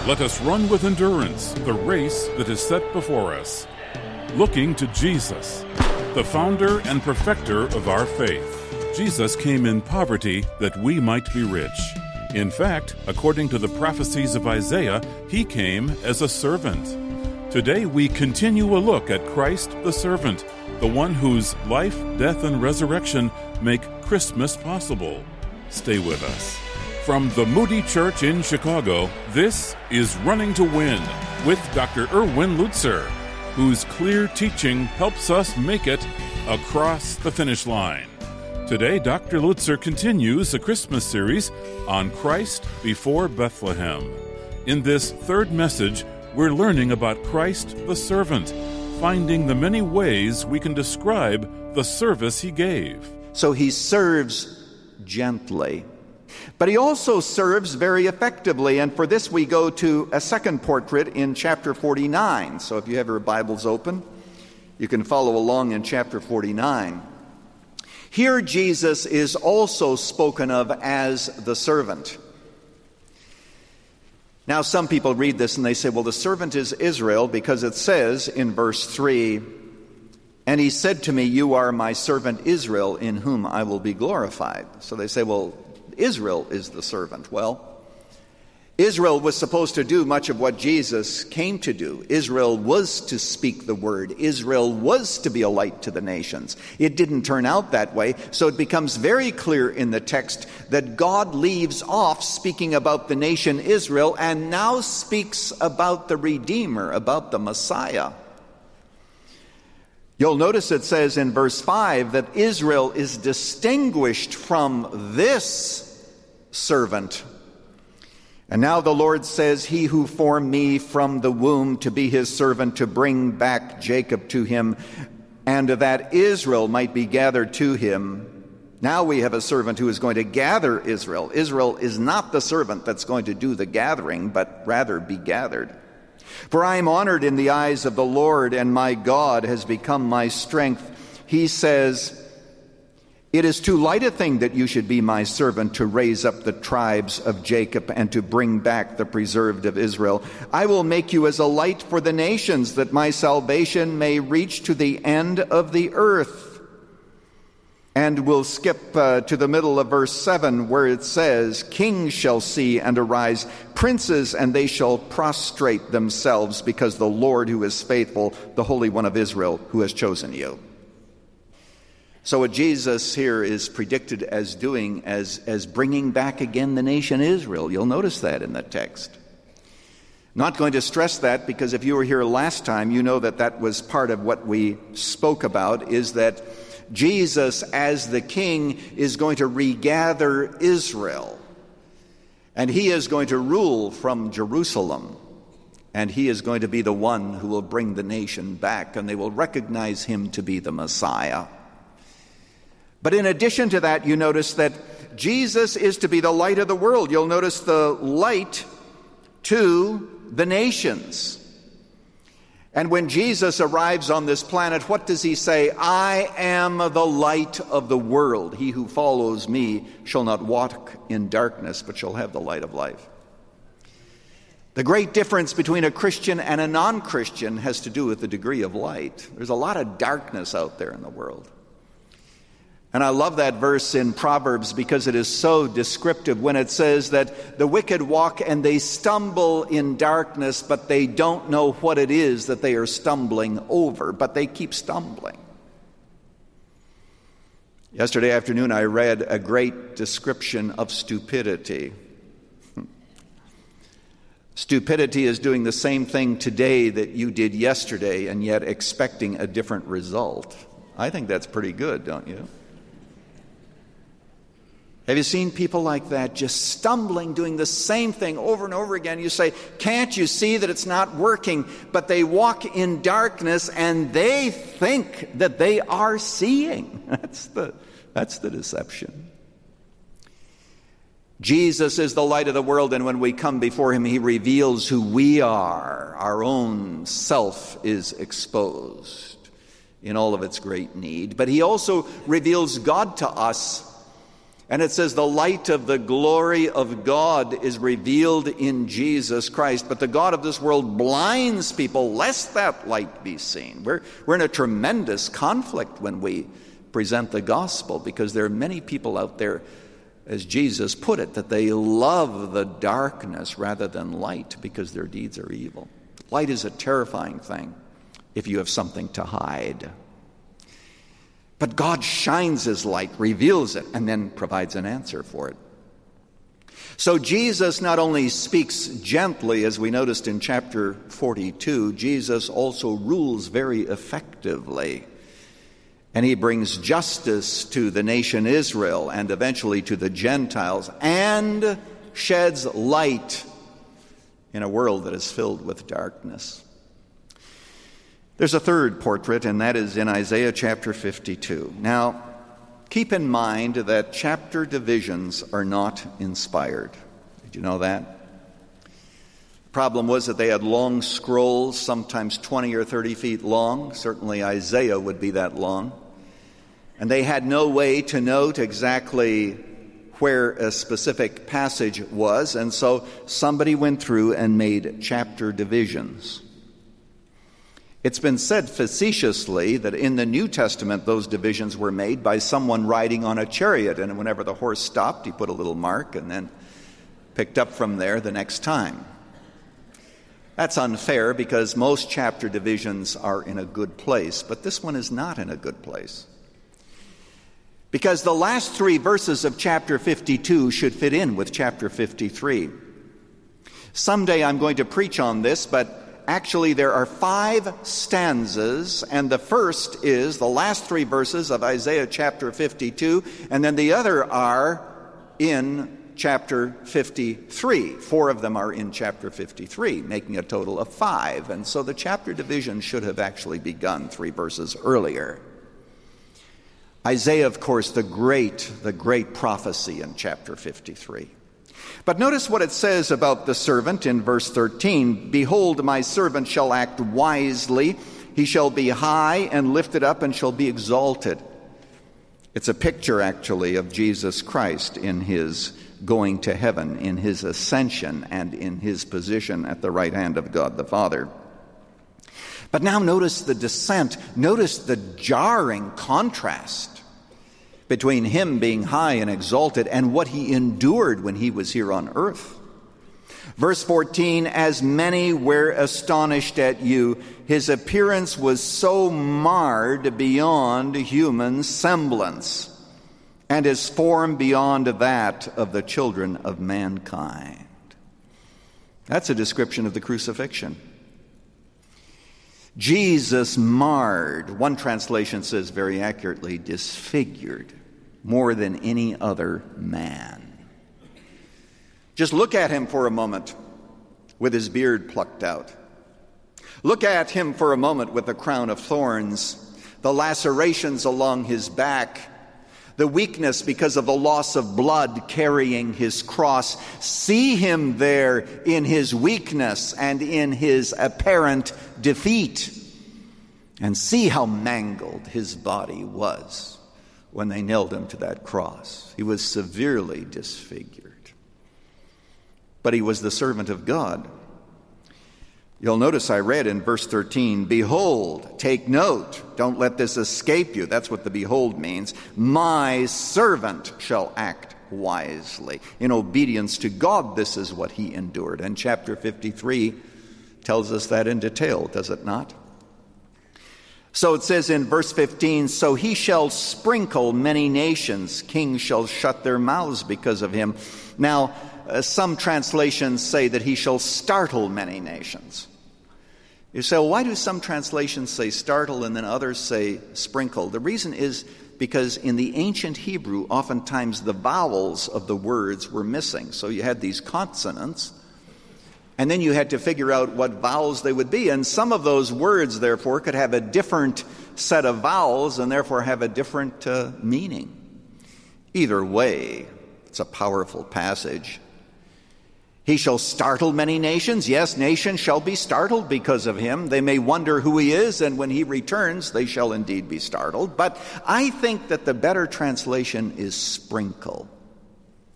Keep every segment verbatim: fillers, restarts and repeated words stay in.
Let us run with endurance the race that is set before us, looking to Jesus, the founder and perfecter of our faith. Jesus came in poverty that we might be rich. In fact, according to the prophecies of Isaiah, he came as a servant. Today we continue a look at Christ the servant, the one whose life, death, and resurrection make Christmas possible. Stay with us. From the Moody Church in Chicago, this is Running to Win with Doctor Erwin Lutzer, whose clear teaching helps us make it across the finish line. Today, Doctor Lutzer continues a Christmas series on Christ before Bethlehem. In this third message, we're learning about Christ the servant, finding the many ways we can describe the service he gave. So he serves gently. But he also serves very effectively, and for this we go to a second portrait in chapter forty-nine. So if you have your Bibles open, you can follow along in chapter forty-nine. Here Jesus is also spoken of as the servant. Now some people read this and they say, well, the servant is Israel, because it says in verse three, "And he said to me, you are my servant Israel, in whom I will be glorified." So they say, well, Israel is the servant. Well, Israel was supposed to do much of what Jesus came to do. Israel was to speak the word. Israel was to be a light to the nations. It didn't turn out that way, so it becomes very clear in the text that God leaves off speaking about the nation Israel and now speaks about the Redeemer, about the Messiah. You'll notice it says in verse five that Israel is distinguished from this servant. And now the Lord says, "He who formed me from the womb to be his servant, to bring back Jacob to him, and that Israel might be gathered to him." Now we have a servant who is going to gather Israel. Israel is not the servant that's going to do the gathering, but rather be gathered. "For I am honored in the eyes of the Lord, and my God has become my strength." He says, "It is too light a thing that you should be my servant, to raise up the tribes of Jacob and to bring back the preserved of Israel. I will make you as a light for the nations, that my salvation may reach to the end of the earth." And we'll skip uh, to the middle of verse seven, where it says, "Kings shall see and arise, princes, and they shall prostrate themselves, because the Lord who is faithful, the Holy One of Israel, who has chosen you." So what Jesus here is predicted as doing, as, as bringing back again the nation Israel. You'll notice that in the text. Not going to stress that, because if you were here last time, you know that that was part of what we spoke about, is that Jesus, as the king, is going to regather Israel. And he is going to rule from Jerusalem. And he is going to be the one who will bring the nation back, and they will recognize him to be the Messiah. But in addition to that, you notice that Jesus is to be the light of the world. You'll notice the light to the nations. And when Jesus arrives on this planet, what does he say? "I am the light of the world. He who follows me shall not walk in darkness, but shall have the light of life." The great difference between a Christian and a non-Christian has to do with the degree of light. There's a lot of darkness out there in the world. And I love that verse in Proverbs, because it is so descriptive when it says that the wicked walk and they stumble in darkness, but they don't know what it is that they are stumbling over, but they keep stumbling. Yesterday afternoon I read a great description of stupidity. Stupidity is doing the same thing today that you did yesterday, and yet expecting a different result. I think that's pretty good, don't you? Have you seen people like that, just stumbling, doing the same thing over and over again? You say, "Can't you see that it's not working?" But they walk in darkness and they think that they are seeing. That's the, that's the deception. Jesus is the light of the world, and when we come before him, he reveals who we are. Our own self is exposed in all of its great need. But he also reveals God to us. And it says the light of the glory of God is revealed in Jesus Christ. But the God of this world blinds people lest that light be seen. We're, we're in a tremendous conflict when we present the gospel, because there are many people out there, as Jesus put it, that they love the darkness rather than light because their deeds are evil. Light is a terrifying thing if you have something to hide. But God shines his light, reveals it, and then provides an answer for it. So Jesus not only speaks gently, as we noticed in chapter forty-two, Jesus also rules very effectively. And he brings justice to the nation Israel and eventually to the Gentiles, and sheds light in a world that is filled with darkness. There's a third portrait, and that is in Isaiah chapter fifty-two. Now, keep in mind that chapter divisions are not inspired. Did you know that? The problem was that they had long scrolls, sometimes twenty or thirty feet long. Certainly Isaiah would be that long. And they had no way to note exactly where a specific passage was, and so somebody went through and made chapter divisions. It's been said facetiously that in the New Testament those divisions were made by someone riding on a chariot, and whenever the horse stopped, he put a little mark and then picked up from there the next time. That's unfair because most chapter divisions are in a good place, but this one is not in a good place. Because the last three verses of chapter fifty-two should fit in with chapter fifty-three. Someday I'm going to preach on this, but actually, there are five stanzas, and the first is the last three verses of Isaiah chapter fifty-two, and then the other are in chapter fifty-three. Four of them are in chapter fifty-three, making a total of five. And so the chapter division should have actually begun three verses earlier. Isaiah, of course, the great, the great prophecy in chapter fifty-three. But notice what it says about the servant in verse thirteen. Behold, my servant shall act wisely. He shall be high and lifted up and shall be exalted. It's a picture, actually, of Jesus Christ in his going to heaven, in his ascension, and in his position at the right hand of God the Father. But now notice the descent. Notice the jarring contrast between him being high and exalted and what he endured when he was here on earth. Verse fourteen, as many were astonished at you, his appearance was so marred beyond human semblance, and his form beyond that of the children of mankind. That's a description of the crucifixion. Jesus marred, one translation says very accurately, disfigured, more than any other man. Just look at him for a moment with his beard plucked out. Look at him for a moment with the crown of thorns, the lacerations along his back, the weakness because of the loss of blood carrying his cross. See him there in his weakness and in his apparent defeat, and see how mangled his body was when they nailed him to that cross. He was severely disfigured. But he was the servant of God. You'll notice I read in verse thirteen, behold, take note, don't let this escape you. That's what the behold means. My servant shall act wisely. In obedience to God, this is what he endured. And chapter fifty-three tells us that in detail, does it not? So it says in verse fifteen, so he shall sprinkle many nations. Kings shall shut their mouths because of him. Now, uh, some translations say that he shall startle many nations. You say, well, why do some translations say startle and then others say sprinkle? The reason is because in the ancient Hebrew, oftentimes the vowels of the words were missing. So you had these consonants, and then you had to figure out what vowels they would be. And some of those words, therefore, could have a different set of vowels and therefore have a different uh, meaning. Either way, it's a powerful passage. He shall startle many nations. Yes, nations shall be startled because of him. They may wonder who he is, and when he returns, they shall indeed be startled. But I think that the better translation is sprinkle.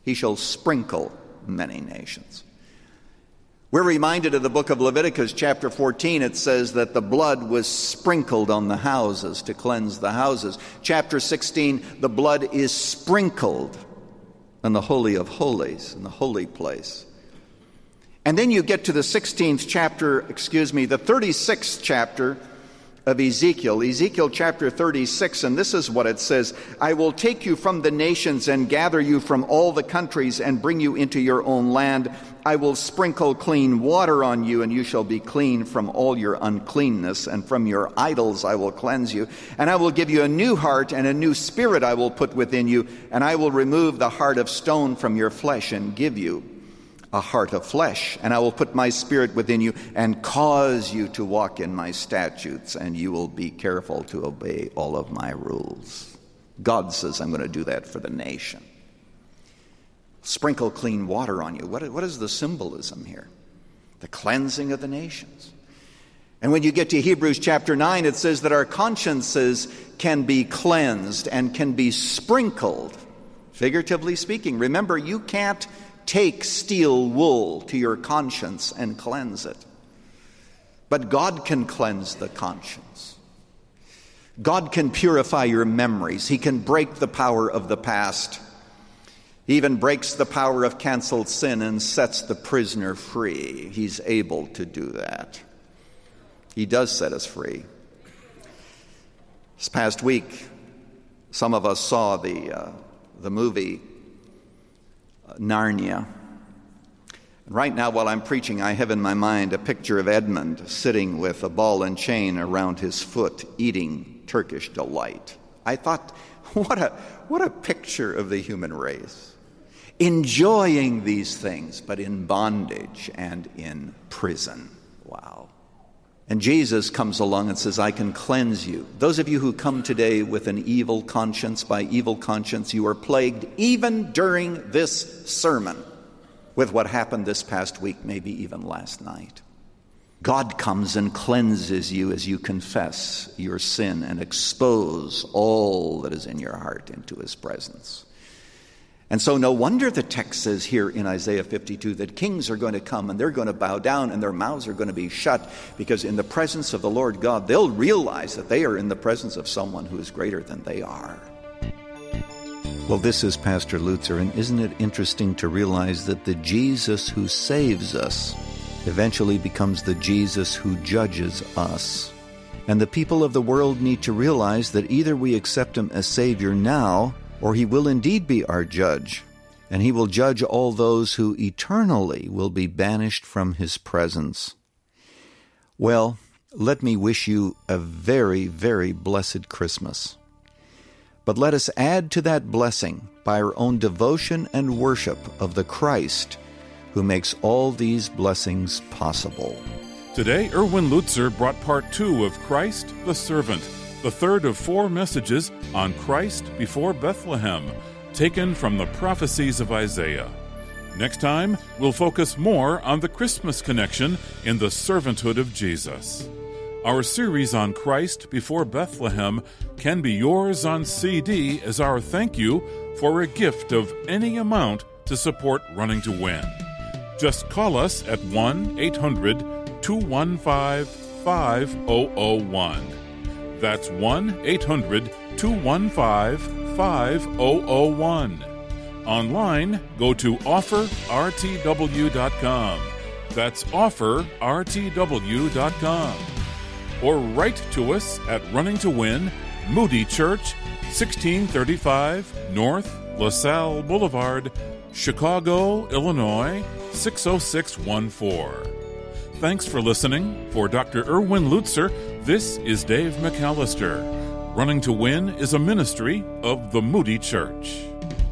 He shall sprinkle many nations. We're reminded of the book of Leviticus, chapter fourteen. It says that the blood was sprinkled on the houses to cleanse the houses. Chapter sixteen, the blood is sprinkled in the Holy of Holies, in the holy place. And then you get to the sixteenth chapter, excuse me, the thirty-sixth chapter of Ezekiel, Ezekiel chapter thirty-six, and this is what it says: I will take you from the nations and gather you from all the countries and bring you into your own land. I will sprinkle clean water on you, and you shall be clean from all your uncleanness, and from your idols I will cleanse you. And I will give you a new heart, and a new spirit I will put within you, and I will remove the heart of stone from your flesh and give you a heart of flesh, and I will put my spirit within you and cause you to walk in my statutes, and you will be careful to obey all of my rules. God says, I'm going to do that for the nation. Sprinkle clean water on you. What, what is the symbolism here? The cleansing of the nations. And when you get to Hebrews chapter nine, it says that our consciences can be cleansed and can be sprinkled, figuratively speaking. Remember, you can't take steel wool to your conscience and cleanse it. But God can cleanse the conscience. God can purify your memories. He can break the power of the past. He even breaks the power of canceled sin and sets the prisoner free. He's able to do that. He does set us free. This past week, some of us saw the uh, the movie Narnia. Right now, while I'm preaching, I have in my mind a picture of Edmund sitting with a ball and chain around his foot, eating Turkish delight. I thought, what a what a picture of the human race, enjoying these things, but in bondage and in prison. Wow. And Jesus comes along and says, I can cleanse you. Those of you who come today with an evil conscience, by evil conscience, you are plagued even during this sermon with what happened this past week, maybe even last night. God comes and cleanses you as you confess your sin and expose all that is in your heart into his presence. And so no wonder the text says here in Isaiah fifty-two that kings are going to come and they're going to bow down and their mouths are going to be shut, because in the presence of the Lord God, they'll realize that they are in the presence of someone who is greater than they are. Well, this is Pastor Lutzer, and isn't it interesting to realize that the Jesus who saves us eventually becomes the Jesus who judges us? And the people of the world need to realize that either we accept him as Savior now, or he will indeed be our judge, and he will judge all those who eternally will be banished from his presence. Well, let me wish you a very, very blessed Christmas. But let us add to that blessing by our own devotion and worship of the Christ who makes all these blessings possible. Today, Erwin Lutzer brought part two of Christ the Servant, the third of four messages on Christ before Bethlehem, taken from the prophecies of Isaiah. Next time, we'll focus more on the Christmas connection in the servanthood of Jesus. Our series on Christ before Bethlehem can be yours on C D as our thank you for a gift of any amount to support Running to Win. Just call us at one eight hundred two one five five zero zero one. That's one eight hundred two one five five zero zero one. Online, go to offer r t w dot com. That's offer r t w dot com. Or write to us at Running to Win, Moody Church, sixteen thirty-five North LaSalle Boulevard, Chicago, Illinois, six oh six one four. Thanks for listening. For Doctor Erwin Lutzer, this is Dave McAllister. Running to Win is a ministry of the Moody Church.